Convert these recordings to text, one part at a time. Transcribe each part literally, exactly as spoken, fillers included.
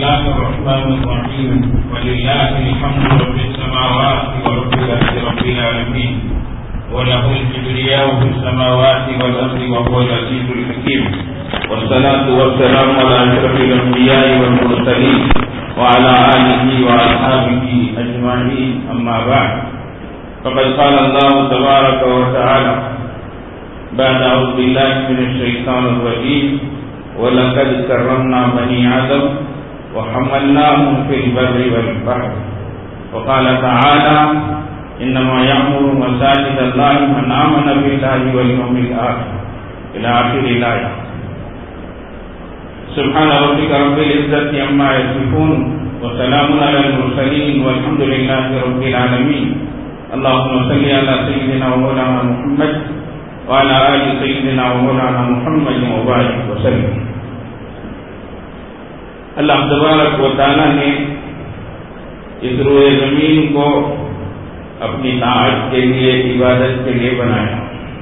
الله الرحمن الرحيم ولله الحمد رب السماوات ورب الأرض رب العالمين وله الكبرياء في السماوات والأرض وهو العزيز الحكيم والصلاة والسلام على أشرف الأنبياء والمرسلين وعلى آله وأصحابه أجمعين أما بعد فقد قال الله تبارك وتعالى بعد أعوذ بالله من الشيطان الرجيم وَلَقَدْ كَرَّمْنَا بَنِي آدَمَ وَحَمَلْنَاهُمْ فِي الْبَرِّ وَالْبَحْرِ وقال تعالى إنما يعمر مساجد الله من آمن بالله واليوم الآخر إلى آخر الآية. سبحان ربك رب العزة عما يصفون وسلام على المرسلين والحمد لله رب العالمين. اللهم صل على سيدنا ومولانا محمد وعلى آل سيدنا ومولانا محمد وبارك وسلم. اللہ تبارک و تعالیٰ نے اس روئے زمین کو اپنی طاعت کے لیے، عبادت کے لیے بنایا،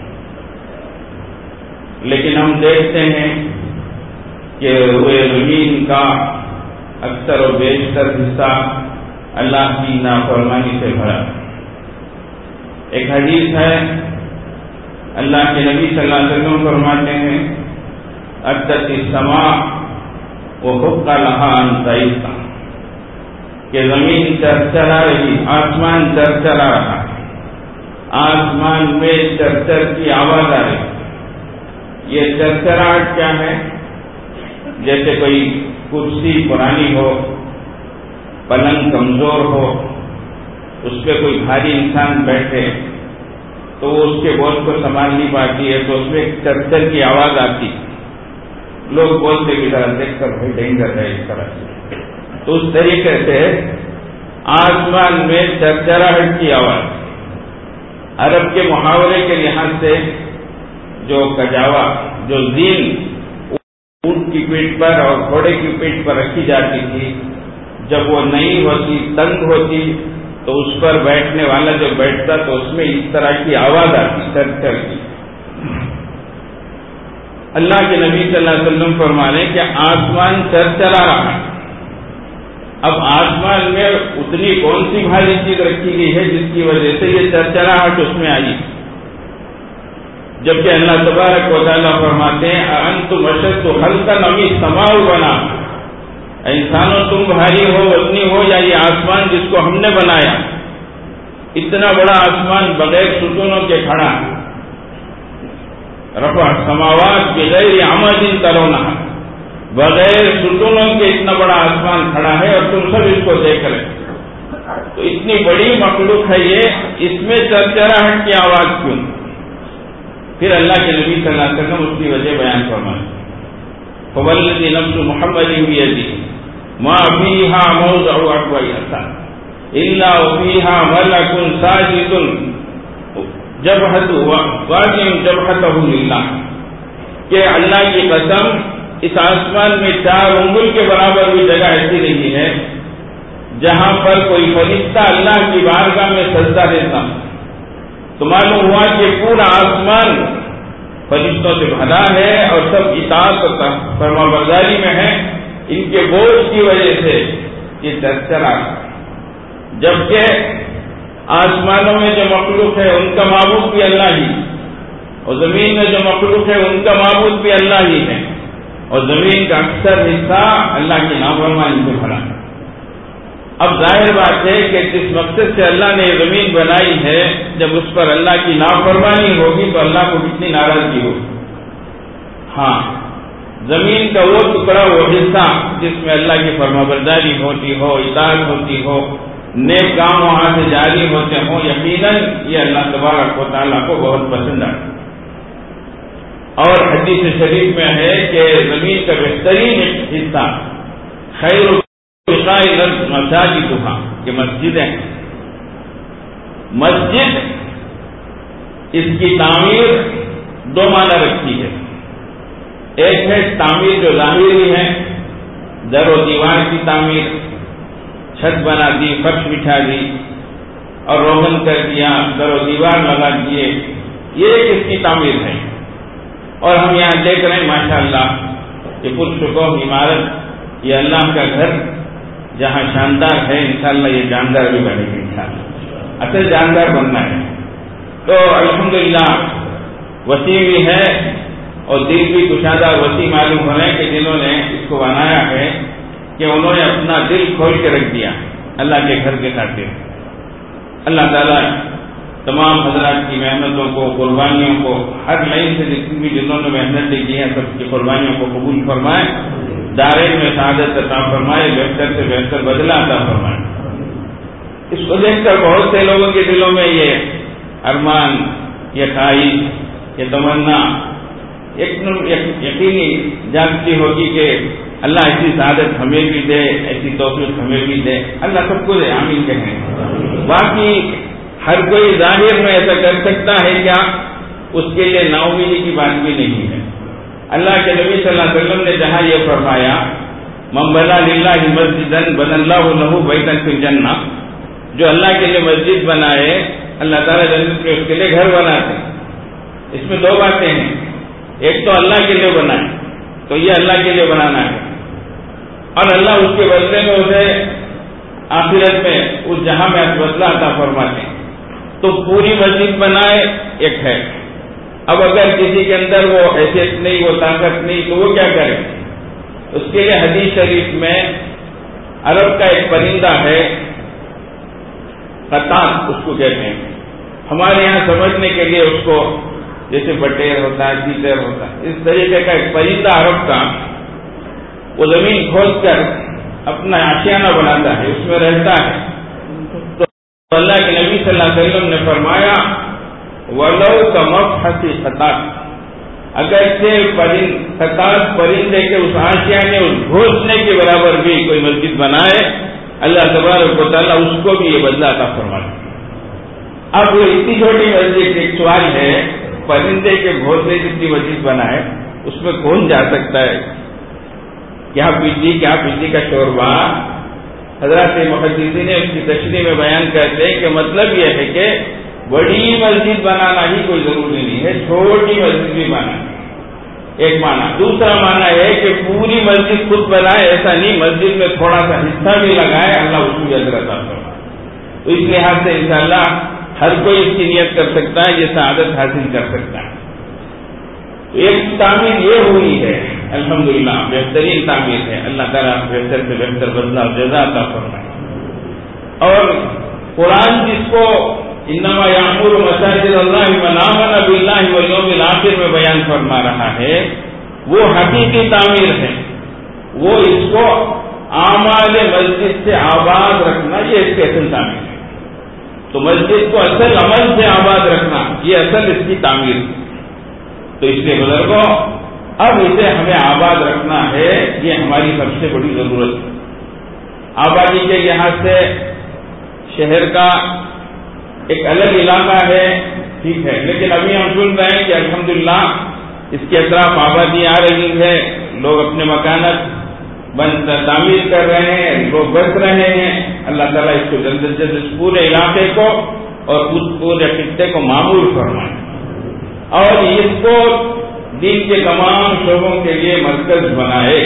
لیکن ہم دیکھتے ہیں کہ روئے زمین کا اکثر و بیشتر حصہ اللہ کی نافرمانی سے بھرا. ایک حدیث ہے، اللہ کے نبی صلی اللہ علیہ وسلم فرماتے ہیں اَتَّتِ السَّمَاءُ وَحُقَّ لَهَا أَن تَعِيشَ، کہ زمین چرچرا رہی، آسمان چرچرا رہا، آسمان میں چرچر کی آواز آ رہی. یہ چرچراہٹ کیا ہے؟ جیسے کوئی کرسی پرانی ہو، پلنگ کمزور ہو، اس پہ کوئی بھاری انسان بیٹھے تو وہ اس کے بوجھ کو سنبھال نہیں پاتی ہے، تو اس میں ایک چرچر کی آواز آتی، لوگ بولتے کی طرح دیکھ کر بھائی ڈینجر ہے اس طرح سے. تو اس طریقے سے آسمان میں چرچراہٹ کی آواز. عرب کے محاورے کے لحاظ سے جو کجاوا، جو زین اونٹ کی پیٹھ پر اور گھوڑے کی پیٹھ پر رکھی جاتی تھی، جب وہ نئی ہوتی، تنگ ہوتی، تو اس پر بیٹھنے والا جو بیٹھتا تو اس میں اس طرح کی آواز آتی چرچر کی. اللہ کے نبی صلی اللہ علیہ وسلم فرما رہے کہ آسمان چرچرا رہا. اب آسمان میں اتنی کون سی بھاری چیز رکھی گئی ہے جس کی وجہ سے یہ چرچراہٹ اس میں آئی؟ جبکہ اللہ تبارک و تعالیٰ فرماتے ہیں اَأَنتُمْ أَشَدُّ خَلْقًا أَمِ السَّمَاءُ بَنَاهَا، انسانوں تم بھاری ہو، وزنی ہو، یا یہ آسمان جس کو ہم نے بنایا؟ اتنا بڑا آسمان بغیر ستونوں کے کھڑا، رفع السماوات بغیر عمد ترونہا، بغیر ستونوں کے اتنا بڑا آسمان کھڑا ہے اور تم سب اس کو دیکھ رہے. تو اتنی بڑی مخلوق ہے یہ، اس میں چرچراہٹ کی آواز کیوں؟ پھر اللہ کے نبی صلی اللہ علیہ وسلم اس کی وجہ بیان فرمائے فوالذی نفس محمد بیدہ ما فیہا موضع اقویہ الا وفیہا ملک ساجد جبہتہ واقع جبہتہ للہ، کہ اللہ کی قسم اس آسمان میں چار انگل کے برابر بھی جگہ ایسی نہیں ہے جہاں پر کوئی فرشتہ اللہ کی بارگاہ میں سجدہ دیتا. تو معلوم ہوا کہ پورا آسمان فرشتوں سے بھرا ہے اور سب اطاعت و فرما برداری میں ہے. ان کے بوجھ کی وجہ سے یہ چرچرا. جبکہ آسمانوں میں جو مخلوق ہے ان کا معبود بھی اللہ ہی، اور زمین میں جو مخلوق ہے ان کا معبود بھی اللہ ہی ہے، اور زمین کا اکثر حصہ اللہ کی نافرمانی سے بھرا. اب ظاہر بات ہے کہ جس مقصد سے اللہ نے یہ زمین بنائی ہے، جب اس پر اللہ کی نافرمانی ہوگی تو اللہ کو کتنی ناراضگی ہوگی. ہاں، زمین کا وہ ٹکڑا، وہ حصہ جس میں اللہ کی فرمانبرداری ہوتی ہو، اطاعت ہوتی ہو، نیک کام وہاں سے جاری ہوتے ہوں، یقیناً یہ اللہ تبارک و تعالیٰ کو بہت پسند ہے. اور حدیث شریف میں ہے کہ زمین کا بہترین حصہ خیر مساجدها، کہ مسجدیں، مسجد اس کی تعمیر دو معنی رکھتی ہے. ایک ہے تعمیر جو ظاہری ہے، در و دیوار کی تعمیر، چھت بنا دی، فرش بچھا دی اور روغن کر دیا، در و دیوار لگا دیے، یہ ایک اس کی تعمیر ہے. اور ہم یہاں دیکھ رہے ہیں ماشاءاللہ یہ پرسکون عمارت یہ اللہ کا گھر جہاں شاندار ہے، انشاءاللہ یہ جاندار بھی بنے گی انشاءاللہ، اصل جاندار بننا ہے۔ تو الحمدللہ وسیع بھی ہے اور دل بھی کشادہ اور وسیع معلوم ہو رہے ہیں کہ جنہوں نے اس کو بنایا ہے کہ انہوں نے اپنا دل کھول کے رکھ دیا اللہ کے گھر کے خاطر۔ اللہ تعالیٰ تمام حضرات کی محنتوں کو، قربانیوں کو، ہر لائن سے جتنی بھی جنہوں نے محنتیں کی ہیں سب کی قربانیوں کو قبول فرمائے، دارین میں سعادت عطا فرمائے، بہتر سے بہتر بدلہ عطا فرمائے۔ اس کو دیکھ کر بہت سے لوگوں کے دلوں میں یہ ارمان، یہ خواہش، یہ تمنا ایک یقینی جانتی ہوگی کہ اللہ ایسی سعادت ہمیں بھی دے، ایسی توفیق ہمیں بھی دے، اللہ سب کو دے، آمین کہیں۔ باقی ہر کوئی ظاہر میں ایسا کر سکتا ہے کیا؟ اس کے لیے نا امیدی کی بات بھی نہیں ہے۔ اللہ کے نبی صلی اللہ علیہ وسلم نے جہاں یہ فرمایا من بنا للہ مسجدن بنى اللہ لہ بیتا فی الجنہ، جو اللہ کے لیے مسجد بنائے اللہ تعالیٰ جنت میں اس کے لیے گھر بناتے۔ اس میں دو باتیں ہیں، ایک تو اللہ کے لیے بنائے تو یہ اللہ کے لیے بنانا ہے، اور اللہ اس کے بدلے میں اسے آخرت میں اس جہاں میں بدلہ عطا فرماتے ہیں۔ تو پوری مسجد بنائے ایک ہے، اب اگر کسی کے اندر وہ حیثیت نہیں، وہ طاقت نہیں، تو وہ کیا کرے؟ اس کے لیے حدیث شریف میں عرب کا ایک پرندہ ہے قطات اس کو کہتے ہیں، ہمارے یہاں سمجھنے کے لیے اس کو جیسے بٹیر ہوتا ہے، تیتر ہوتا ہے، اس طریقے کا ایک پرندہ عرب کا، وہ زمین کھود کر اپنا آشیانہ بناتا ہے، اس میں رہتا ہے۔ تو اللہ کے نبی صلی اللہ علیہ وسلم نے فرمایا وَلَوْ كَمَفْحَةِ خَطَاطٍ، اگر سے پرند خطاط پرندے کے اس آشیانے، اس گھونسلے کے برابر بھی کوئی مسجد بنائے، اللہ تبارک و تعالیٰ اس کو بھی یہ بدلہ عطا فرماتا ہے۔ اب وہ اتنی چھوٹی مسجد، ایک سوال ہے، پرندے کے گھونسلے جتنی مسجد بنائے اس میں کون جا سکتا ہے؟ کیا بجلی کیا بجلی کا شوربہ۔ حضرات محدثین نے اس کی تشریح میں بیان کرتے ہیں کہ مطلب یہ ہے کہ بڑی مسجد بنانا ہی کوئی ضروری نہیں ہے، چھوٹی مسجد بھی بنانا، ایک معنی۔ دوسرا معنی ہے کہ پوری مسجد خود بنائے، ایسا نہیں، مسجد میں تھوڑا سا حصہ بھی لگائے، اللہ اس کو اجر عطا فرمائے۔ تو اس لحاظ سے انشاءاللہ ہر کوئی اس کی نیت کر سکتا ہے، یہ سعادت حاصل کر سکتا ہے۔ ایک تعمیر یہ ہوئی ہے الحمدللہ، بہترین تعمیر ہے، اللہ تعالیٰ بہتر سے بہتر بدلہ اور جزا عطا فرمائے۔ اور قرآن جس کو انما یعمر مساجد اللہ من آمن باللہ والیوم الآخر میں بیان فرما رہا ہے، وہ حقیقی تعمیر ہے، وہ اس کو اعمال مسجد سے آباد رکھنا، یہ اس کی اصل تعمیر ہے۔ تو مسجد کو اصل عمل سے آباد رکھنا، یہ اصل اس کی تعمیر ہے۔ تو اس لیے بزرگوں، اب اسے ہمیں آباد رکھنا ہے، یہ ہماری سب سے بڑی ضرورت ہے۔ آبادی کے لحاظ سے شہر کا ایک الگ علاقہ ہے، ٹھیک ہے، لیکن ابھی ہم سن رہے ہیں کہ الحمدللہ اس کے اطراف آبادی آ رہی ہے، لوگ اپنے مکانات بند تعمیر کر رہے ہیں، لوگ بس رہے ہیں۔ اللہ تعالیٰ اس کو جلد از جلد اس پورے علاقے کو اور اس پورے خطے کو معمور فرمائے، اور اس کو دین کے تمام شعبوں کے لیے مرکز بنائے۔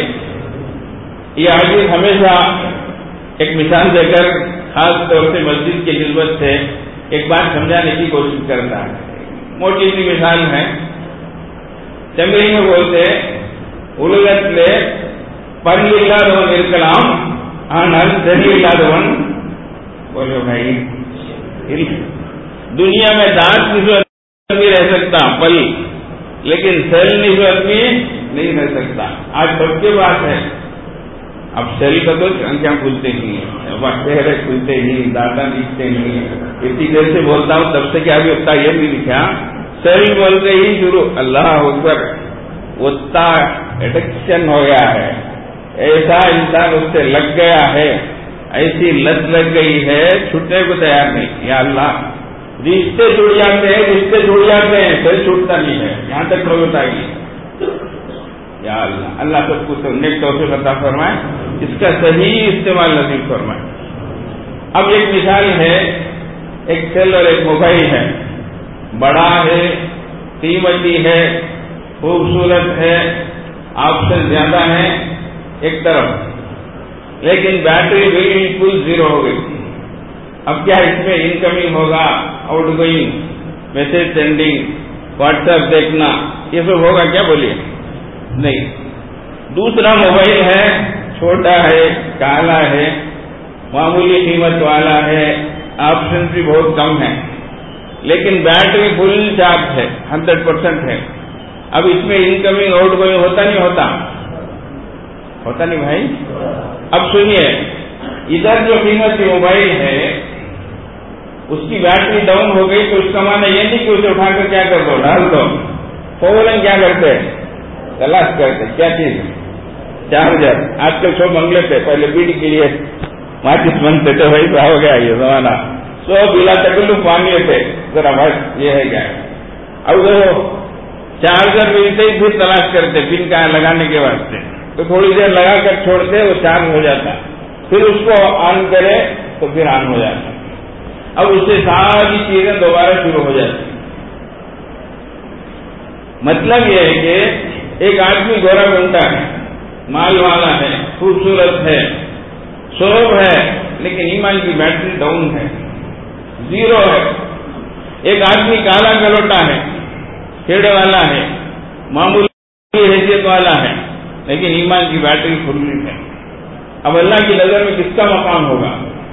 یہ عزیز ہمیشہ ایک مثال دے کر خاص طور سے مسجد کی نسبت سے ایک بات سمجھانے کی کوشش کرتا ہے۔ موٹی سی مثال ہے، تمل میں بولتے اولت لے پن இல்லாதவன் இருக்கலாம் ஆனால் தெரிய இல்லாதவன் بولو بھائی، دنیا میں دانت نسبت بھی رہ سکتا پل، لیکن سیل نسبت بھی نہیں رہ سکتا۔ آج سب کے پاس ہے، اب سیل کا تو انکھیاں کھلتے نہیں ہیں، چہرے کھلتے نہیں، دادا دکھتے نہیں۔ اتنی دیر سے بولتا ہوں تب سے کیا بھی اتنا یہ نہیں لکھا، سیل بولتے ہی شروع، اللہ اکبر، اتنا ایڈکشن ہو گیا ہے، ایسا انسان اس سے لگ گیا ہے، ایسی لت لگ گئی ہے، چھوٹنے کو تیار نہیں۔ یا اللہ، رشتے چھوٹ جاتے ہیں، رشتے چھوٹ جاتے ہیں، پھر چھوٹتا نہیں ہے، یہاں تک لوگ بتائیے۔ یا اللہ، اللہ سب کو سننے کی توفیق عطا فرمائے، اس کا صحیح استعمال نصیب فرمائے۔ اب ایک مثال ہے، ایک سیل اور ایک موبائل ہے، بڑا ہے، قیمتی ہے، خوبصورت ہے، آپشن زیادہ ہے ایک طرف، لیکن بیٹری بالکل زیرو ہو گئی. اب کیا اس میں انکمنگ ہوگا, outgoing, message sending, WhatsApp دیکھنا, یہ سب ہوگا کیا بولیے؟ نہیں. دوسرا موبائل ہے, چھوٹا ہے, کالا ہے, معمولی قیمت والا ہے, آپشن بھی بہت کم ہے, لیکن بیٹری فل چارج ہے, ہنڈریڈ پرسینٹ ہے. اب اس میں انکمنگ آؤٹ گوئنگ ہوتا نہیں ہوتا؟ ہوتا نہیں بھائی. اب سنیے, ادھر جو قیمت کی موبائل ہے اس کی بیٹری ڈاؤن ہو گئی تو اس کا معنی یہ نہیں کہ اسے اٹھا کر کیا کر دو, ڈال دو. فوراً کیا کرتے ہیں, تلاش کرتے کیا چیز, چارجر. آج کل سو بنگلے تھے, پہلے بیڑی کے لیے ماچس بنتے تھے, وہی پہ ہو گیا یہ زمانہ. سو بلا تکلف مانگے تھے, ذرا بس یہ ہے کیا. اب وہ چارجر ملتے ہی پھر تلاش کرتے پن کا لگانے کے واسطے, تو تھوڑی دیر لگا کر چھوڑتے, وہ چارج ہو جاتا, پھر اس کو آن کرے تو پھر آن ہو جاتا. اب اس سے ساری چیزیں دوبارہ شروع ہو جاتی. مطلب یہ ہے کہ ایک آدمی گورا گھنٹا ہے, مال والا ہے, خوبصورت ہے, شوب ہے, لیکن ایمان کی بیٹری ڈاؤن ہے, زیرو ہے. ایک آدمی کالا گلوٹا ہے, کھیڑے والا ہے, معمولی حیثیت والا ہے, لیکن ایمان کی بیٹری کھلی ہے. اب اللہ کی نظر میں کس کا مقام ہوگا؟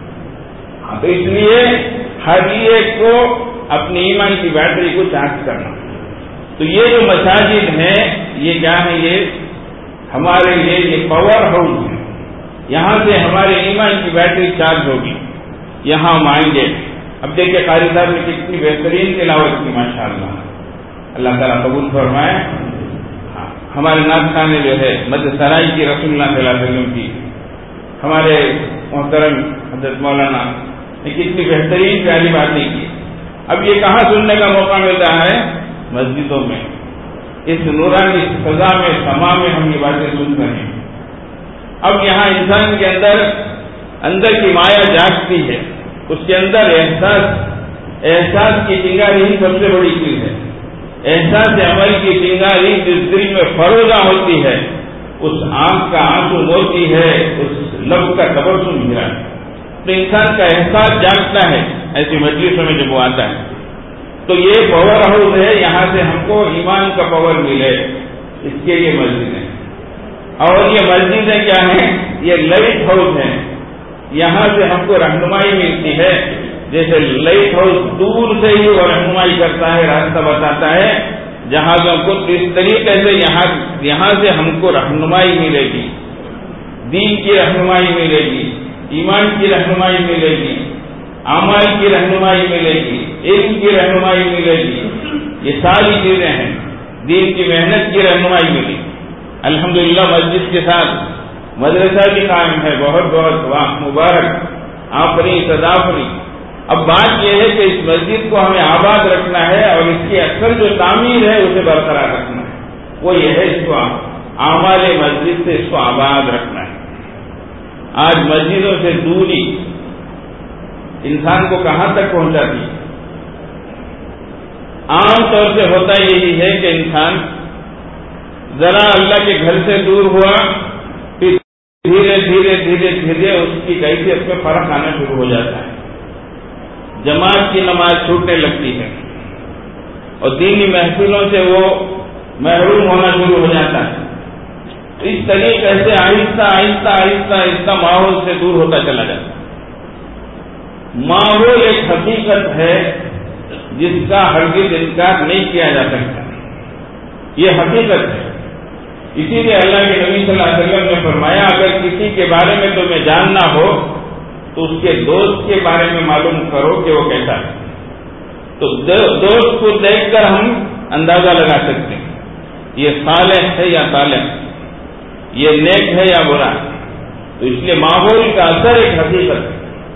تو اس لیے ہر ایک کو اپنی ایمان کی بیٹری کو چارج کرنا. تو یہ جو مساجد ہیں یہ کیا ہے, یہ ہمارے لیے یہ پاور ہاؤس ہے. یہاں سے ہمارے ایمان کی بیٹری چارج ہوگی, یہاں ہم آئیں گے. اب دیکھیں قاری صاحب نے کتنی بہترین تلاوت کی, ماشاء اللہ, اللہ تعالیٰ قبول فرمائے. ہمارے نعت خانے جو ہے مدد سرائی کی رسول اللہ صلی اللہ علیہ وسلم کی, ہمارے محترم حضرت مولانا نے کتنی بہترین پیاری باتیں کی. اب یہ کہاں سننے کا موقع ملتا ہے؟ مسجدوں میں. اس نورانی فضا میں, سما میں ہم یہ باتیں سن رہے ہیں. اب یہاں انسان کے اندر اندر کی مایا جاگتی ہے, اس کے اندر احساس احساس کی چنگاری ہی سب سے بڑی چیز ہے. احساس عمل کی چنگاری جس دل میں فروزہ ہوتی ہے, اس آنکھ کا آنسو موتی ہے, اس لب کا تبسم ہیرا ہے. تو انسان کا احساس جاگتا ہے ایسی مجلسوں میں جب وہ آتا ہے. تو یہ پاور ہاؤس ہے, یہاں سے ہم کو ایمان کا پاور ملے, اس کے لیے مسجد ہے. اور یہ مسجدیں کیا ہیں؟ یہ لائٹ ہاؤس ہیں. یہاں سے ہم کو رہنمائی ملتی ہے. جیسے لائٹ ہاؤس دور سے ہی وہ رہنمائی کرتا ہے, راستہ بتاتا ہے جہازوں کو, تو اس طریقے سے یہاں یہاں سے ہم کو رہنمائی ملے گی, دین کی رہنمائی ملے گی, ایمان کی رہنمائی ملے گی, اعمال کی رہنمائی ملے گی, علم کی رہنمائی ملے گی. یہ ساری چیزیں ہیں, دین کی محنت کی رہنمائی ملی. الحمدللہ مسجد کے ساتھ مدرسہ بھی قائم ہے, بہت بہت واہ مبارک, آفرین تدافری. اب بات یہ ہے کہ اس مسجد کو ہمیں آباد رکھنا ہے اور اس کی اکثر جو تعمیر ہے اسے برقرار رکھنا ہے. وہ یہ ہے اس کو اعمال مسجد سے اس کو آباد رکھنا ہے. آج مسجدوں سے دوری انسان کو کہاں تک پہنچاتی ہے؟ عام طور سے ہوتا یہی ہے کہ انسان ذرا اللہ کے گھر سے دور ہوا, پھر دھیرے دھیرے دھیرے دھیرے اس کی کیفیت میں فرق آنا شروع ہو جاتا ہے. جماعت کی نماز چھوٹنے لگتی ہے اور دینی محفلوں سے وہ محروم ہونا شروع ہو جاتا ہے. اس طریقے سے آہستہ آہستہ آہستہ آہستہ ماحول سے دور ہوتا چلا جاتا ہے. ماحول ایک حقیقت ہے جس کا ہرگز انکار نہیں کیا جا سکتا, یہ حقیقت ہے. اسی لیے اللہ کے نبی صلی اللہ علیہ وسلم نے فرمایا اگر کسی کے بارے میں تمہیں جاننا ہو تو اس کے دوست کے بارے میں معلوم کرو کہ وہ کیسا ہے. تو دوست کو دیکھ کر ہم اندازہ لگا سکتے ہیں یہ صالح ہے یا طالح, یہ نیک ہے یا برا. تو اس لیے ماحول کا اثر ایک حقیقت ہے.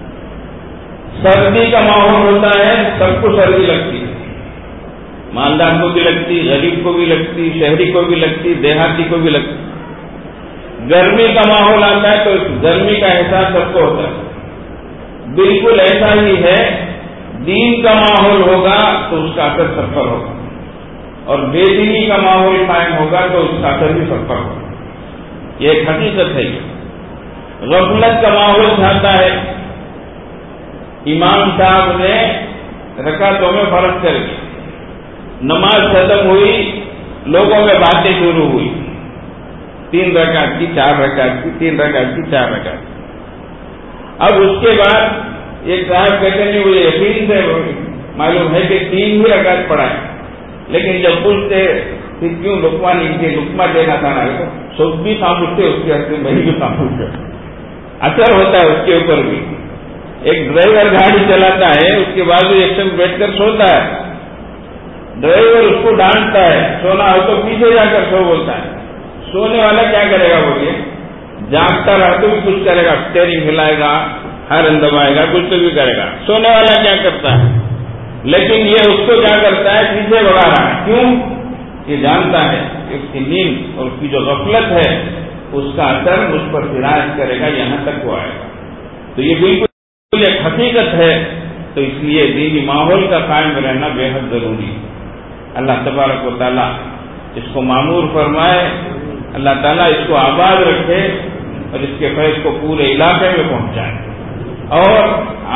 سردی کا ماحول ہوتا ہے, سب کو سردی لگتی ہے, مالدار کو بھی لگتی, غریب کو بھی لگتی, شہری کو بھی لگتی, دیہاتی کو بھی لگتی. گرمی کا ماحول آتا ہے تو گرمی کا احساس سب کو ہوتا ہے. بالکل ایسا ہی ہے, دین کا ماحول ہوگا تو اس کا اثر سب پر ہوگا, اور بے دینی کا ماحول قائم ہوگا تو اس کا اثر بھی سب پر ہوگا. یہ ایک حقیقت ہے. غفلت کا ماحول چھاتا ہے. امام صاحب نے رکعتوں میں فرق کر دی، نماز ختم ہوئی، لوگوں میں باتیں شروع ہوئی، تین رکعت کی، چار رکعت کی، تین رکعت کی، چار رکعت کی. اب اس کے بعد ایک صاحب کہتے ہیں مجھے یقین سے معلوم ہے کہ تین ہی رکعت پڑھا ہے، لیکن جب پوچھتے پھر کیوں لقمہ نہیں کے لقمہ دینا تھا نا، سب بھی خاموش تھے، اس کے حد میں بھی خاموش ہے. اثر ہوتا ہے اس کے اوپر بھی. ایک ڈرائیور گاڑی چلاتا ہے، اس کے بعد ایک شخص بیٹھ کر سوتا ہے، ڈرائیور اس کو ڈانٹتا ہے، سونا ہو تو پیچھے جا کر سو بولتا ہے. سونے والا کیا کرے گا بولیے؟ جاگتا رہا تو بھی کچھ کرے گا، اسٹیئرنگ ہلائے گا، ہارن دبائے گا، کچھ تو بھی کرے گا. سونے والا کیا کرتا ہے؟ لیکن یہ اس کو کیا کرتا ہے؟ پیچھے بڑھا رہا ہے. کیوں؟ یہ جانتا ہے کہ اس کی نیند اور اس کی جو غفلت ہے اس کا اثر مجھ پر سرایت کرے گا، یہاں تک وہ آئے گا. تو یہ بالکل ایک حقیقت ہے. تو اس لیے دینی ماحول کا قائم رہنا بے حد ضروری ہے. اللہ تبارک و تعالیٰ اس کو معمور فرمائے، اللہ تعالیٰ اس کو آباد رکھے اور اس کے فیض کو پورے علاقے میں پہنچائے. اور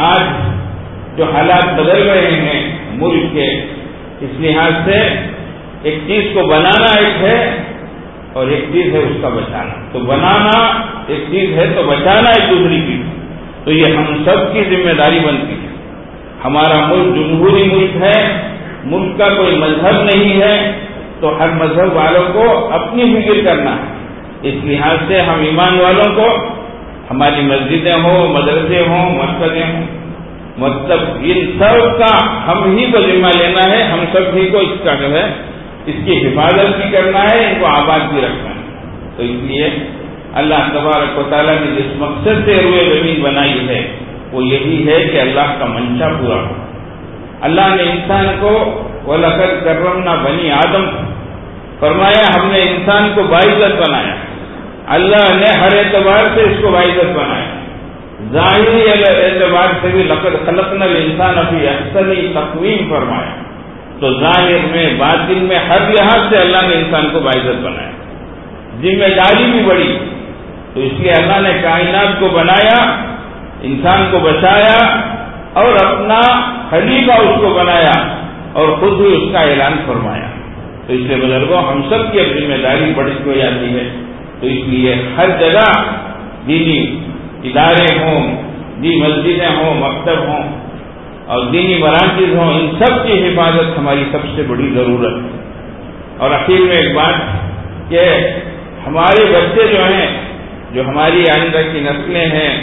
آج جو حالات بدل رہے ہیں ملک کے، اس لحاظ سے ایک چیز کو بنانا ایک ہے اور ایک چیز ہے اس کا بچانا. تو بنانا ایک چیز ہے تو بچانا ایک دوسری چیز. تو یہ ہم سب کی ذمہ داری بنتی ہے. ہمارا ملک جمہوری ملک ہے، ملک کا کوئی مذہب نہیں ہے، تو ہر مذہب والوں کو اپنی فکر کرنا ہے. اس لحاظ سے ہم ایمان والوں کو ہماری مسجدیں ہوں، مدرسے ہوں، مرکزیں ہوں، مطلب ان سب کا ہم ہی کو ذمہ لینا ہے. ہم سب ہی کو اس کا جو ہے اس کی حفاظت بھی کرنا ہے، ان کو آباد بھی رکھنا ہے. تو اس لیے اللہ تبارک و تعالیٰ نے جس مقصد سے روئے زمین بنائی ہے وہ یہی ہے کہ اللہ کا منشا پورا ہو. اللہ نے انسان کو وَلَقَدْ كَرَّمْنَا بَنِي آدم فرمایا، ہم نے انسان کو باعزت بنایا. اللہ نے ہر اعتبار سے اس کو باعزت بنایا. ظاہری اعتبار سے بھی لقد خلقنا الانسان فی احسن تقویم فرمایا. تو ظاہر میں باطن میں ہر لحاظ سے اللہ نے انسان کو باعزت بنایا. ذمہ داری بھی بڑی. تو اس لیے اللہ نے کائنات کو بنایا، انسان کو بچایا اور اپنا خلیفہ اس کو بنایا اور خود ہی اس کا اعلان فرمایا. تو اس لیے بزرگوں ہم سب کی اب ذمہ داری بڑھتی ہو جاتی ہے. تو اس لیے ہر جگہ دینی ادارے ہوں، دی مسجدیں ہوں، مکتب ہوں اور دینی مراکز ہوں، ان سب کی حفاظت ہماری سب سے بڑی ضرورت ہے. اور اخیر میں ایک بات کہ ہمارے بچے جو ہیں، جو ہماری آئندہ کی نسلیں ہیں،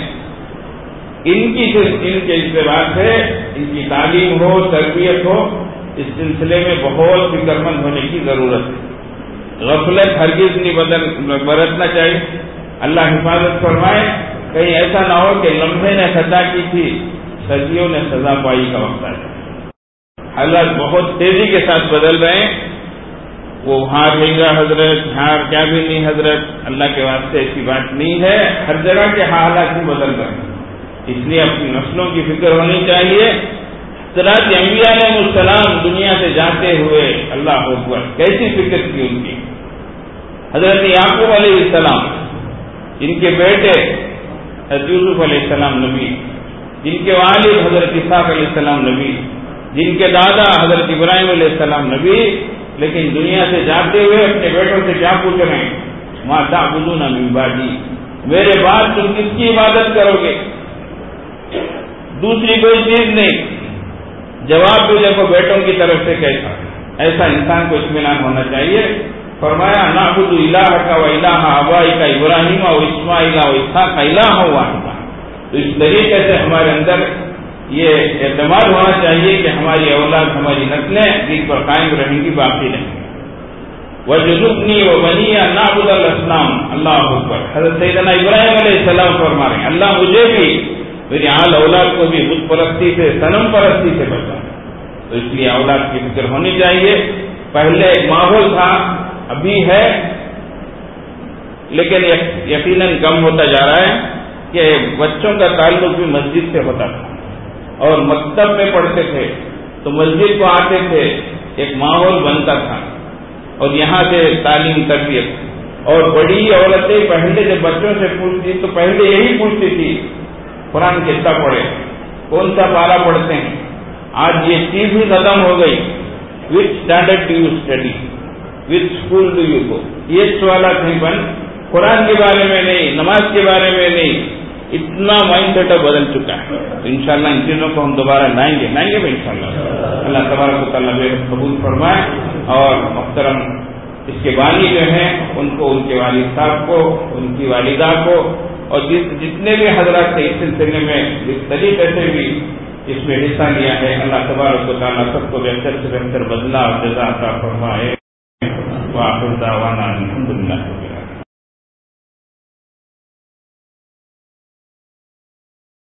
ان کی ان کے اعتبار سے ان کی تعلیم ہو، تربیت ہو، اس سلسلے میں بہت فکر مند ہونے کی ضرورت ہے. غفلت ہرگز نہیں بدل برتنا چاہیے. اللہ حفاظت فرمائے کہیں ایسا نہ ہو کہ لمحے نے خطا کی تھی، صدیوں نے سزا پائی کا وقت آ جائے. حالات بہت تیزی کے ساتھ بدل رہے ہیں. وہ وہاں رہیں گا حضرت، یہاں کیا بھی نہیں حضرت، اللہ کے واسطے ایسی بات نہیں ہے. ہر جگہ کے حالات بھی بدل رہے ہیں. اس لیے اپنی نسلوں کی فکر ہونی چاہیے. حضرات انبیاء علیہ السلام دنیا سے جاتے ہوئے اللہ اکبر کیسی فکر تھی ان کی. حضرت یعقوب علیہ السلام، جن کے بیٹے حضرت یوسف علیہ السلام نبی، جن کے والد حضرت اسحاق علیہ السلام نبی، جن کے دادا حضرت ابراہیم علیہ السلام نبی، لیکن دنیا سے جاتے ہوئے اپنے بیٹوں سے کیا پوچھ رہے ہیں؟ مَا تَعْبُدُونَ مِن بَعْدِي، میرے بعد تم کس کی عبادت کرو گے؟ دوسری کوئی چیز نہیں. جواب بھی دیکھو بیٹوں کی طرف سے کیسا. ایسا انسان کو اطمینان ہونا چاہیے. فرمایا نعبد الہک و الہ آبائک ابراہیم و اسماعیل و اسحاق الہ واحد. تو اس طریقے سے ہمارے اندر یہ اعتماد ہونا چاہیے کہ ہماری اولاد، ہماری نسلیں دین پر قائم رہیں گی، باقی رہیں گی. وَجُنُبْنِي وَبَنِيَّ أَن نَعْبُدَ الْأَصْنَامَ. اللہ اکبر. حضرت سیدنا ابراہیم علیہ السلام فرما رہے ہیں اللہ مجھے بھی، میری آل اولاد کو بھی بت پرستی سے، صنم پرستی سے بچا. تو اس لیے اولاد کی فکر ہونی چاہیے. پہلے ایک ماحول تھا، ابھی ہے، لیکن یقیناً کم ہوتا جا رہا ہے کہ بچوں کا تعلق بھی مسجد سے ہوتا تھا اور مکتب میں پڑھتے تھے تو مسجد کو آتے تھے، ایک ماحول بنتا تھا اور یہاں سے تعلیم تربیت. اور بڑی عورتیں پہلے جب بچوں سے پوچھتی تو پہلے یہی پوچھتی تھی قرآن کتنا پڑھے، کون سا پارا پڑھتے ہیں. آج یہ چیز ہی ختم ہو گئی. Which standard do you study, which school do you go, یہ سوالات نہیں بن. قرآن کے بارے میں نہیں، نماز کے بارے میں نہیں، اتنا مائنڈ سیٹ اپ بدل چکا ہے. تو انشاءاللہ ان چیزوں کو ہم دوبارہ لائیں گے لائیں گے بھائی انشاءاللہ. اللہ تبارک و تعالیٰ بے قبول فرمائے. اور محترم اس کے بانی جو ہیں ان کو، ان کے والد صاحب کو، ان کی والدہ کو، اور جس جتنے بھی حضرات نے اس سلسلے میں جس طریقے سے بھی اس میں حصہ لیا ہے، اللہ تبارک و تعالیٰ سب کو بہتر سے بہتر بدلہ اور جزا عطا فرمائے. وآخر دعوانا الحمدللہ.